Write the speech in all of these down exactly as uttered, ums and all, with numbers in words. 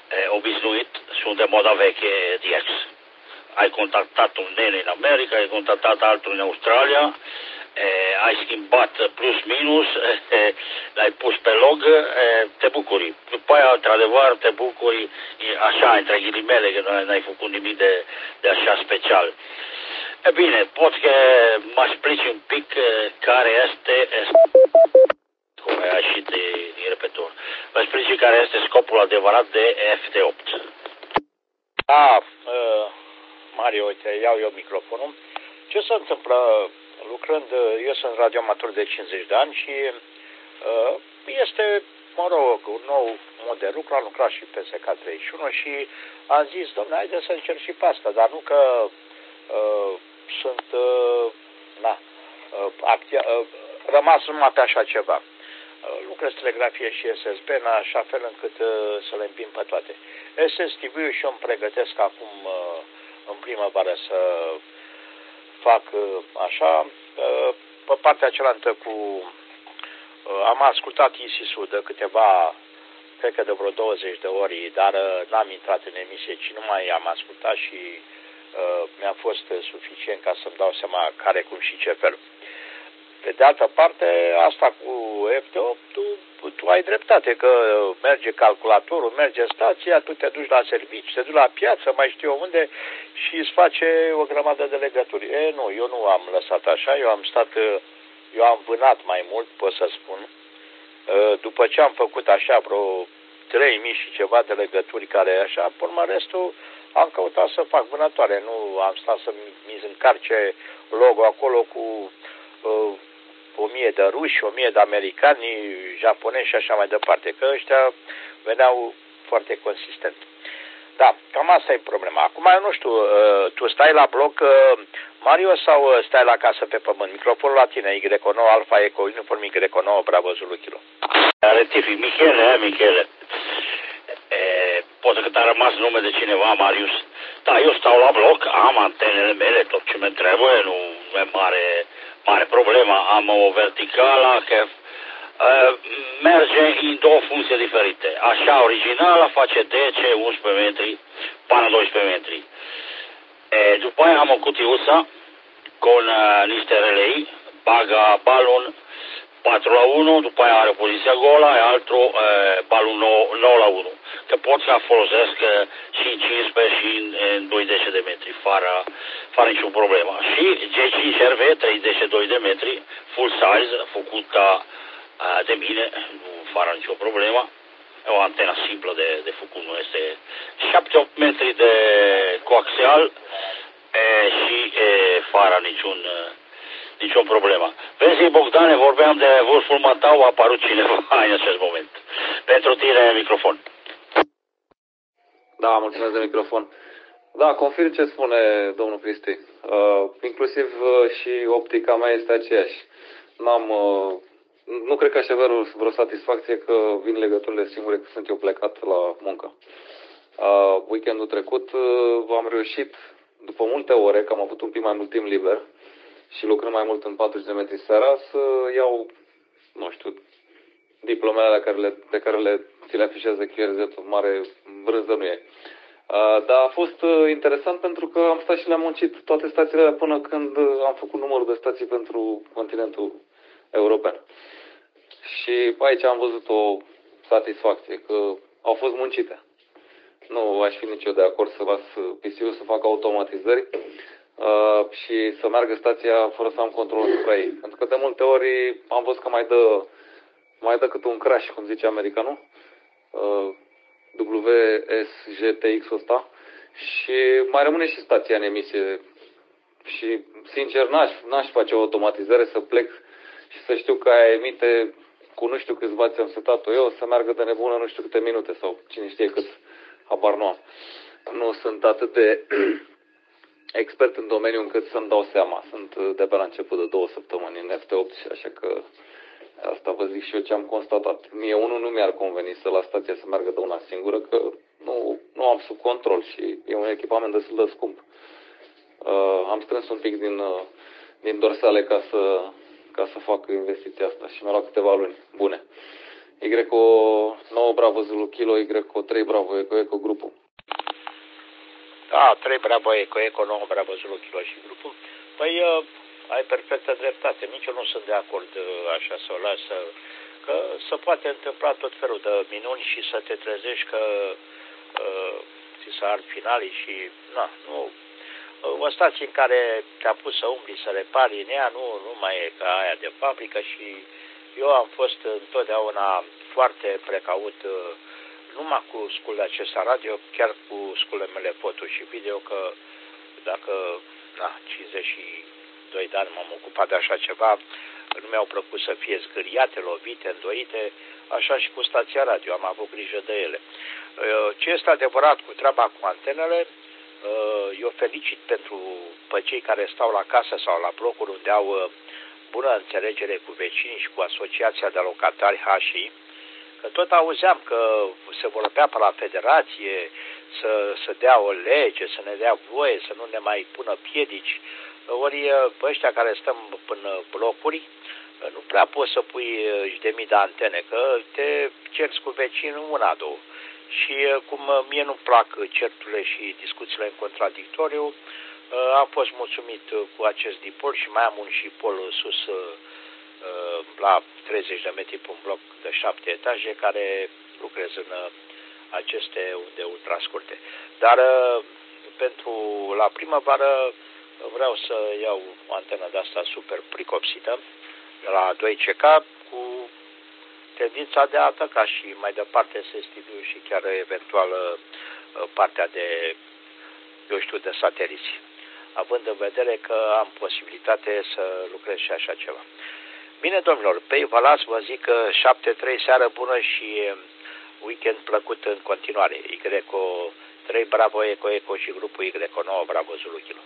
e, obișnuit, sunt de moda veche D X. Ai contactat un nene în America, ai contactat altul în Australia, e, ai schimbat plus minus, e, l-ai pus pe log, e, te bucuri. După aia, într-adevăr, te bucuri, așa, între ghilimele, că n-ai făcut nimic de, de așa special. E bine, pot că mă explici un pic care este, cum a ieșit din repetor, mă explici care este scopul adevărat de F T opt. Da, uh, Mario, uite, iau eu microfonul. Ce se întâmplă lucrând, eu sunt radioamator de cincizeci de ani și uh, este, mă rog, un nou mod de lucru, am lucrat și pe S K treizeci și unu și am zis, dom'le, haide să încerc și pe asta, dar nu că uh, sunt uh, na, uh, actia, uh, rămas numai pe așa ceva. Uh, lucrez telegrafie și S S B în așa fel încât uh, să le împing pe toate. S S T V-ul și eu îmi pregătesc acum uh, în primăvară să fac uh, așa. Uh, pe partea cealaltă cu... Uh, am ascultat Isis-ul de câteva, cred că de vreo douăzeci de ori, dar uh, n-am intrat în emisie, ci numai am ascultat și uh, mi-a fost uh, suficient ca să-mi dau seama care, cum și ce fel. Pe de altă parte, asta cu F T opt, tu, tu ai dreptate, că merge calculatorul, merge stația, tu te duci la servici, te duci la piață, mai știu eu unde, și îți face o grămadă de legături. E, nu, eu nu am lăsat așa, eu am stat, eu am vânat mai mult, pot să spun. După ce am făcut așa vreo trei mii și ceva de legături care așa, pe urmă restul am căutat să fac vânătoare. Nu am stat să mi încarce logo acolo cu uh, o mie de ruși, o mie de americani, japonezi și așa mai departe, că ăștia veneau foarte consistent. Da, cam asta e problema. Acum, eu nu știu, uh, tu stai la bloc, uh, Mario, sau uh, stai la casă pe pământ? Microfonul la tine, Y nouă Alfa Eco, uniform Y nouă Bravo Zulu Kilo. Rectific, Michele, Michele. E, poate că t-a rămas nume de cineva, Marius. Da, eu stau la bloc, am antenele mele, tot ce mi trebuie, nu e mare, mare problemă. Am o verticală că uh, merge în două funcții diferite. Așa, originala face D C unsprezece metri până doisprezece metri. E, după aia am o cutiuță cu uh, niște relei, baga balon patru la unu, după aia are poziția gola, e altul e, balul nouă la unu. Că pot să folosesc e, și în cincisprezece și în, în douăzeci de metri, fără, fără niciun problemă. Și G cinci R V, treizeci și doi de metri, full size, făcută e, de mine, nu fără nicio problemă. E o antenă simplă de, de făcut, nu este șapte opt metri de coaxial e, și e, fără niciun... nicio problemă. Vezi, Bogdane, vorbeam de vârful Matau, a apărut cineva în acest moment. Pentru tine, microfon. Da, mulțumesc de microfon. Da, confirm ce spune domnul Cristi. Uh, inclusiv uh, și optica mea este aceeași. N-am, uh, nu cred că aș avea vreo satisfacție că vin legăturile singure că sunt eu plecat la muncă. Uh, weekendul trecut uh, am reușit, după multe ore, că am avut un pic mai mult timp liber, și lucrând mai mult în patruzeci de metri seara, să iau, nu știu, diplomele pe care le, pe care le, ți le afișează Q R Z, mare brânză nu e. Uh, dar a fost uh, interesant pentru că am stat și le-am muncit toate stațiile până când am făcut numărul de stații pentru continentul european. Și aici am văzut o satisfacție, că au fost muncite. Nu aș fi nici eu de acord să las P C-ul să facă automatizări Uh, și să meargă stația fără să am control asupra ei. Pentru că de multe ori am văzut că mai dă, mai dă cât un crash, cum zice americanul, uh, W S G T X-ul ăsta, și mai rămâne și stația în emisie. Și, sincer, n-aș, n-aș face o automatizare să plec și să știu că aia emite cu nu știu câți bați am setat-o eu, să meargă de nebună nu știu câte minute sau cine știe cât, habar nu am. Nu sunt atât de expert în domeniu încât să-mi dau seama. Sunt de pe la început de două săptămâni în F T opt, așa că asta vă zic și eu ce am constatat. Mie unul nu mi-ar conveni să la stația să meargă de una singură, că nu, nu am sub control și e un echipament destul de scump. Uh, am strâns un pic din, uh, din dorsale ca să, ca să fac investiția asta și mi-a luat câteva luni bune. Y O nouă Bravo Zulu Kilo, Y O trei Bravo Eco Eco grupul. Da, trei Bravo Eco Eco, nouă Bravo Zulu Kilo și grupul. Păi uh, ai perfectă dreptate. Nici eu nu sunt de acord uh, așa să o lasă. Că se poate întâmpla tot felul de minuni și să te trezești că uh, ți s-a ard finalii și na, nu. O stație în care te-a pus să umbli, să repari în ea, nu, nu mai e ca aia de fabrică și eu am fost întotdeauna foarte precaut, numai cu sculele acestea radio, chiar cu sculele mele foto și video, că dacă na, cincizeci și doi de ani m-am ocupat de așa ceva, nu mi-au plăcut să fie zgâriate, lovite, îndoite, așa și cu stația radio, am avut grijă de ele. Ce este adevărat cu treaba cu antenele, eu felicit pentru pe cei care stau la casă sau la blocuri unde au bună înțelegere cu vecinii și cu asociația de locatari H I, că tot auzeam că se vorbea pe la federație să, să dea o lege, să ne dea voie, să nu ne mai pună piedici. Ori pe ăștia care stăm în blocuri, nu prea poți să pui și de mii de antene, că te cerți cu vecinul una, două. Și cum mie nu-mi plac certurile și discuțiile în contradictoriu, am fost mulțumit cu acest dipol și mai am un și pol sus la treizeci de metri pe un bloc de șapte etaje care lucrez în aceste unde ultrascurte. Dar pentru la primăvară vreau să iau o antenă de asta super pricopsită la doi C K cu tendința de a ataca și mai departe S T V și chiar eventual partea de, eu știu, de sateliți, având în vedere că am posibilitate să lucrez și așa ceva. Bine, domnilor, pe vă las, vă zic că șapte trei, seară bună și weekend plăcut în continuare. Y O trei Bravo Eco Eco și grupul Y O nouă Bravo Zulu Kilo.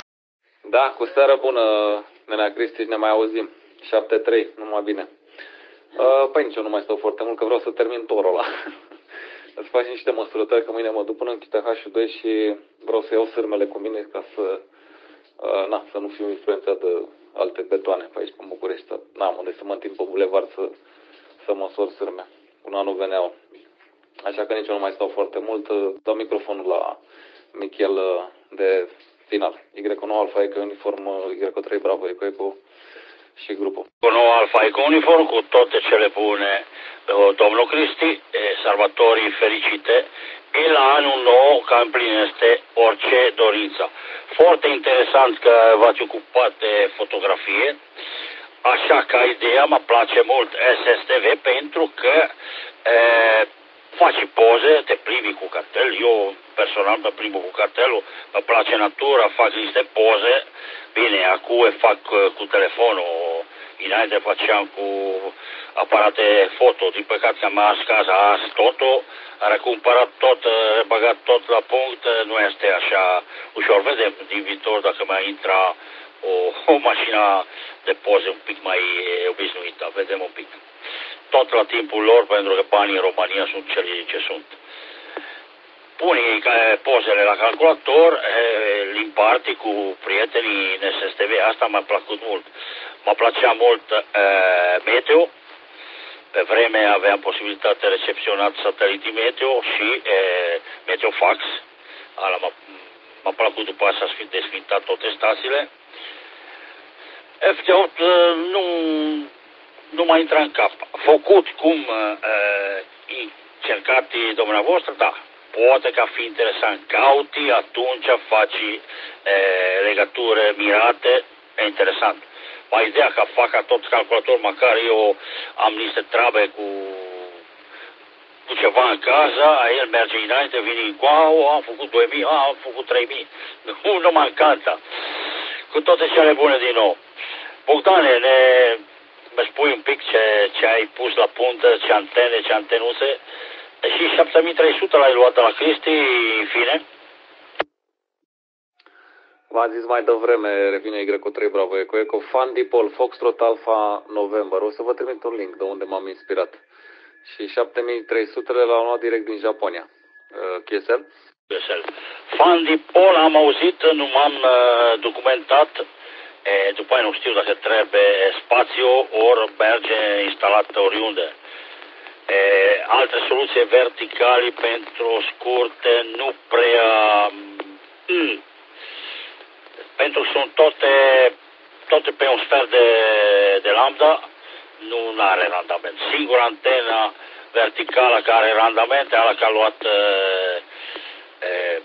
Da, cu seară bună, nenea Cristi, ne mai auzim. șapte trei, numai bine. Uh, păi nici eu nu mai stau foarte mult, că vreau să termin torul ăla. Îți faci niște măsurători, că mâine mă duc până în Chita H doi și vreau să iau sârmele cu mine ca să, uh, na, să nu fiu influențat de alte betoane pe aici, pe București. N-am unde să mă întind pe bulevard să, să măsor sârme. Un anul veneau. Așa că nici eu nu mai stau foarte mult. Dau microfonul la Michel de final. Y O nouă Alfa Eco Uniform, Y O trei Bravo Eco Eco și grupul. Y O nouă Alfa Eco Uniform, cu toate cele bune, domnul Cristi, sărbătorii fericite, e la anul nou că împlinește orice dorință. Foarte interesant că v-ați ocupat de fotografie, așa că ideea mă place mult S S T V pentru că e, faci poze, te plimbi cu cartel. Eu personal mă plimb cu cartelul, mă place natura, fac niște poze. Bine, acum fac cu telefonul, înainte făceam cu aparate foto. Din păcate am ars casa azi totul, am recumpărat tot, băgat tot la punct, nu este așa ușor. Vedem din viitor dacă mai intra o, o mașină de poze un pic mai obișnuită, vedem un pic. Tot la timpul lor, pentru că banii în România sunt cei ce sunt. Pune pozele la calculator, le împarte cu prietenii în S S T V, asta m-a plăcut mult. Mă plăcea mult uh, meteo, pe vreme aveam posibilitate de recepționat satelitii meteo și uh, meteofax. M-a plăcut după asta să fi desfintat toate stațiile. F T opt uh, nu... nu mai intra în cap. Făcut cum uh, încercat dumneavoastră, da. Poate că fi interesant. Cauti, atunci faci uh, legături mirate, e interesant. Mai ideea că fac tot calculator, măcar eu am niște treabe cu, cu ceva în casa, el merge înainte, vine în coau, am făcut doi mii, am făcut trei mii. Nu, nu mă încanta. Cu toate cele bune din nou. Bogdane, ne... mă spui un pic ce, ce ai pus la puntă, ce antene, ce antenuțe. Și șapte mii trei sute l-ai luat de la Cristi, în fine? V-am zis mai devreme, revine Y O trei Bravo Eco Eco, Fan Dipol, Foxtrot Alpha November. O să vă trimit un link de unde m-am inspirat. Și șapte mii trei sute l-am luat direct din Japonia. Uh, Q S L? Q S L. Fan Dipol am auzit, nu m-am uh, documentat. E, după aia nu știu dacă trebuie spațiu ori merge instalat oriunde. E, alte soluții verticale pentru scurte nu prea... Mm, pentru că sunt toate, toate pe un sfert de, de lambda, nu are randament. Singura antena verticală care are randament, ala că a luat e, e,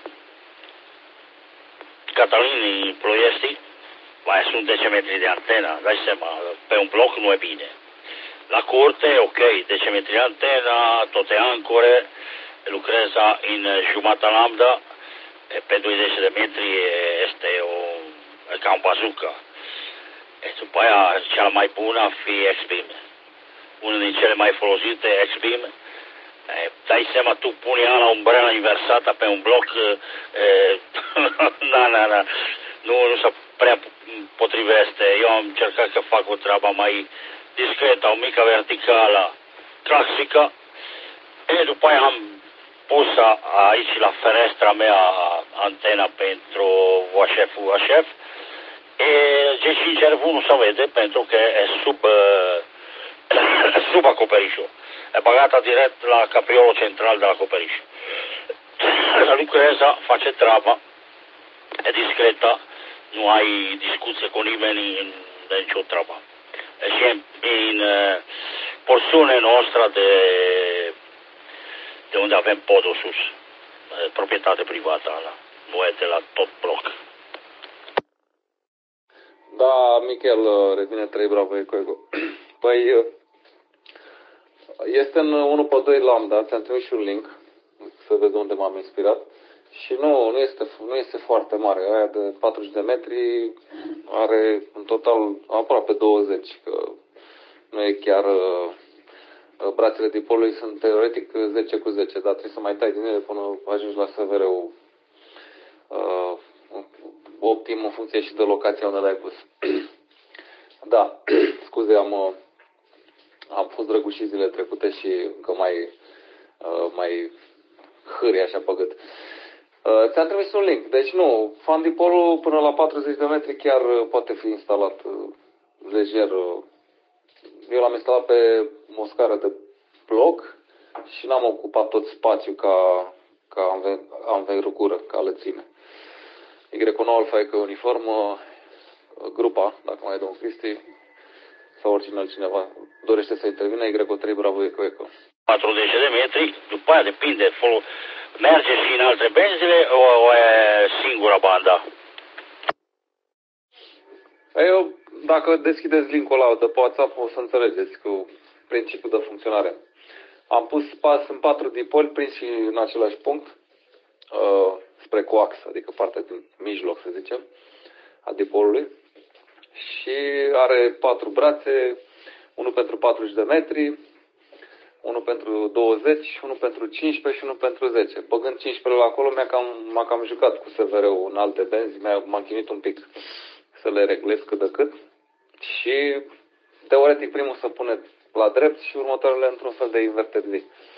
Catalin Ploiesti, mai sunt zece metri de antenă, dai seama, pe un bloc nu e bine. La curte, ok, zece metri de antena, toate ancore, lucreza în jumătate lambda, pe douăzeci de metri este o, e ca un bazooka. E după aia, cea mai bună ar fi X-Beam. Unul din cele mai folosite, X-Beam. E, dai seama, tu puni la umbrela inversată pe un bloc, e, na, na, na, nu, nu se prea potrivește. Eu am încercat să fac o treabă mai discretă, o mică verticală clasică. E, după aia am pus aici la ferestra mea antena pentru U H F U H F. E, G cinci R V nu se vede pentru că e sub, sub acoperișul. E bagată direct la capriolul central de acoperiș. Lucreza, face treaba, e discretă, nu ai discuție cu nimeni de nicio treabă. Și în, în porțiunea noastră de, de unde avem podul sus, proprietate privată, nu e de la tot bloc. Da, Michel, revine trei Bravo Eco Eco. Păi, este în unu pe doi lambda, ți-am trimis și un link, să vezi unde m-am inspirat. Și nu, nu este, nu este foarte mare, aia de patruzeci de metri are în total aproape douăzeci, că nu e chiar, brațele dipolului sunt teoretic zece cu zece, dar trebuie să mai tai din ele până ajungi la S V R-ul uh, optim în funcție și de locația unde l-ai pus. Da, scuze, am, am fost drăgușit zile trecute și încă mai, mai hâri așa pe gât. Ți-am trimis un link. Deci nu, fandipolul până la patruzeci de metri chiar poate fi instalat lejer. Eu l-am instalat pe o scară de bloc și n-am ocupat tot spațiul ca, ca anvergură, ca lățime. Y nouă Alpha Eco Uniform, grupa, dacă mai e domnul Cristi, sau oricine altcineva dorește să intervină, Y trei Bravo Eco Eco. patruzeci de metri, după aia depinde, merge și în alte benzile, o, o e singura banda. Eu, dacă deschideți linkul ăla de pe WhatsApp, o să înțelegeți cu principiul de funcționare. Am pus pas în patru dipoli prinși în același punct, uh, spre coax, adică partea din mijloc, să zicem, a dipolului. Și are patru brațe, unul pentru patruzeci de metri, unul pentru douăzeci, unul pentru cincisprezece și unul pentru zece. Băgând cincisprezece la acolo, m-a cam, m-a cam jucat cu S V R-ul în alte benzi, m-am chinuit un pic să le reglez cât de cât. Și teoretic primul să pune la drept și următoarele într-un fel de inverted V.